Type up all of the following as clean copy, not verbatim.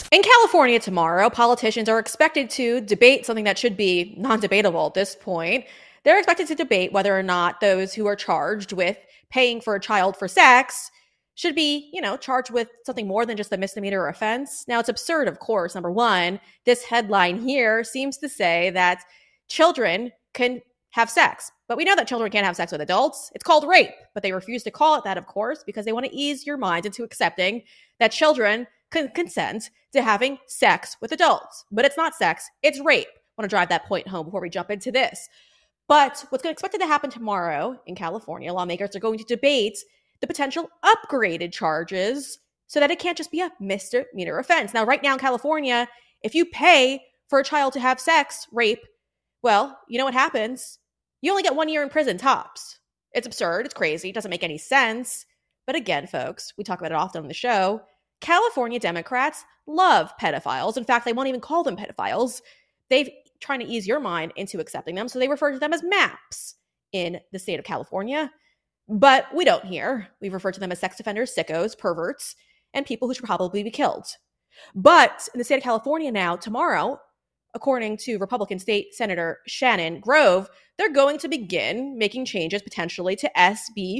In California tomorrow, politicians are expected to debate something that should be non-debatable at this point. They're expected to debate whether or not those who are charged with paying for a child for sex should be, charged with something more than just a misdemeanor offense. Now, it's absurd, of course. Number one, this headline here seems to say that children can have sex, but we know that children can't have sex with adults. It's called rape, but they refuse to call it that, of course, because they want to ease your mind into accepting that children can consent to having sex with adults. But it's not sex, it's rape. I want to drive that point home before we jump into this. But what's expected to happen tomorrow in California, lawmakers are going to debate the potential upgraded charges so that it can't just be a misdemeanor offense. Now, right now in California, if you pay for a child to have sex, rape, well, you know what happens? You only get 1 year in prison, tops. It's absurd. It's crazy. It doesn't make any sense. But again, folks, we talk about it often on the show. California Democrats love pedophiles. In fact, they won't even call them pedophiles. They've trying to ease your mind into accepting them. So they refer to them as MAPS in the state of California. But we don't here. We refer to them as sex offenders, sickos, perverts, and people who should probably be killed. But in the state of California now, tomorrow, according to Republican State Senator Shannon Grove, they're going to begin making changes potentially to SB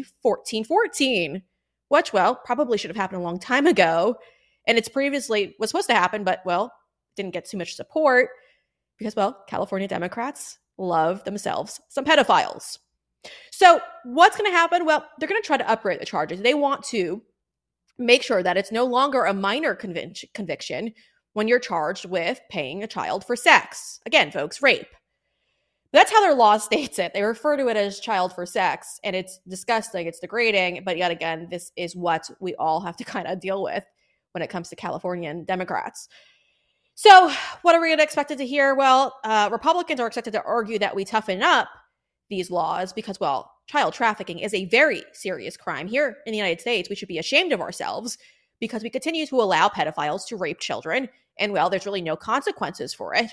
1414, which, probably should have happened a long time ago. And it's previously was supposed to happen, but, didn't get too much support because, California Democrats love themselves some pedophiles. So what's going to happen? Well, they're going to try to upgrade the charges. They want to make sure that it's no longer a minor conviction when you're charged with paying a child for sex. Again, folks, rape. That's how their law states it. They refer to it as child for sex, and it's disgusting. It's degrading. But yet again, this is what we all have to kind of deal with when it comes to Californian Democrats. So what are we expected to hear? Well, Republicans are expected to argue that we toughen up these laws because, child trafficking is a very serious crime. Here in the United States, we should be ashamed of ourselves because we continue to allow pedophiles to rape children, and, there's really no consequences for it.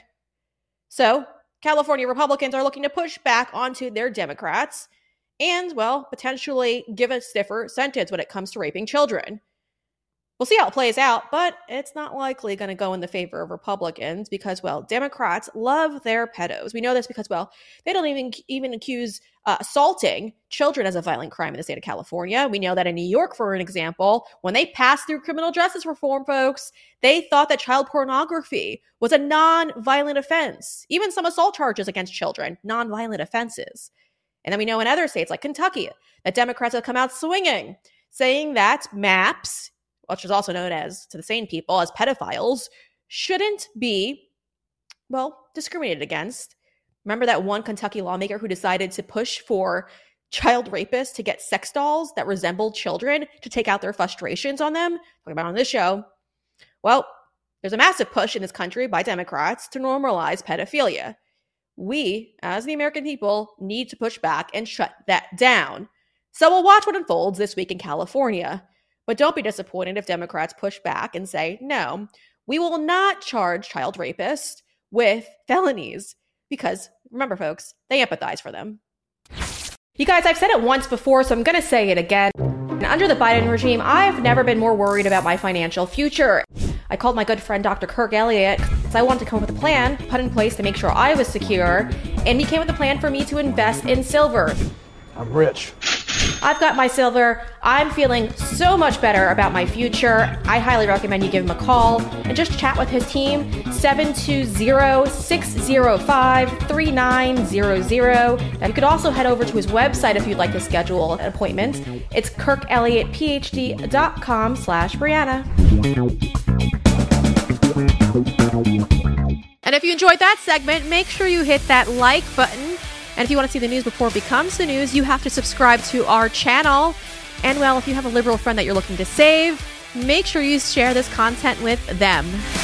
So California Republicans are looking to push back onto their Democrats and, potentially give a stiffer sentence when it comes to raping children. We'll see how it plays out, but it's not likely going to go in the favor of Republicans because, Democrats love their pedos. We know this because, they don't even accuse assaulting children as a violent crime in the state of California. We know that in New York, for an example, when they passed through criminal justice reform, folks, they thought that child pornography was a non-violent offense. Even some assault charges against children, non-violent offenses. And then we know in other states like Kentucky that Democrats have come out swinging, saying that MAPS, which is also known as, to the sane people, as pedophiles, shouldn't be, discriminated against. Remember that one Kentucky lawmaker who decided to push for child rapists to get sex dolls that resembled children to take out their frustrations on them? Talking about on this show. Well, there's a massive push in this country by Democrats to normalize pedophilia. We, as the American people, need to push back and shut that down. So we'll watch what unfolds this week in California. But don't be disappointed if Democrats push back and say, no, we will not charge child rapists with felonies because, remember, folks, they empathize for them. You guys, I've said it once before, so I'm going to say it again. Under the Biden regime, I've never been more worried about my financial future. I called my good friend Dr. Kirk Elliott because I wanted to come up with a plan put in place to make sure I was secure, and he came with a plan for me to invest in silver. I'm rich. I've got my silver. I'm feeling so much better about my future. I highly recommend you give him a call and just chat with his team, 720-605-3900. Now, you could also head over to his website if you'd like to schedule an appointment. It's kirkelliottphd.com/Brianna. And if you enjoyed that segment, make sure you hit that like button. And if you want to see the news before it becomes the news, you have to subscribe to our channel. And if you have a liberal friend that you're looking to save, make sure you share this content with them.